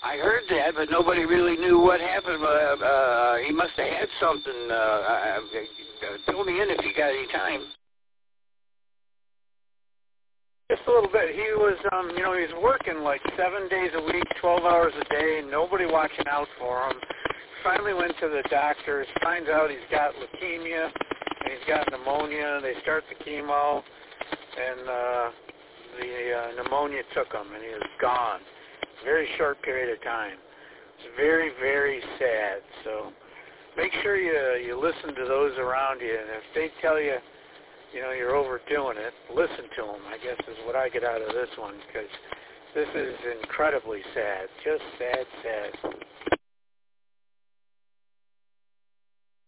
I heard that, but nobody really knew what happened. He must have had something. Fill me in if you got any time. Just a little bit. He was, he's working like 7 days a week, 12 hours a day, nobody watching out for him. Finally went to the doctors, finds out he's got leukemia, and he's got pneumonia. They start the chemo, and the pneumonia took him, and he was gone. Very short period of time. It's very, very sad. So make sure you listen to those around you, and if they tell you, you're overdoing it, listen to them, I guess is what I get out of this one, because this is incredibly sad. Just sad, sad.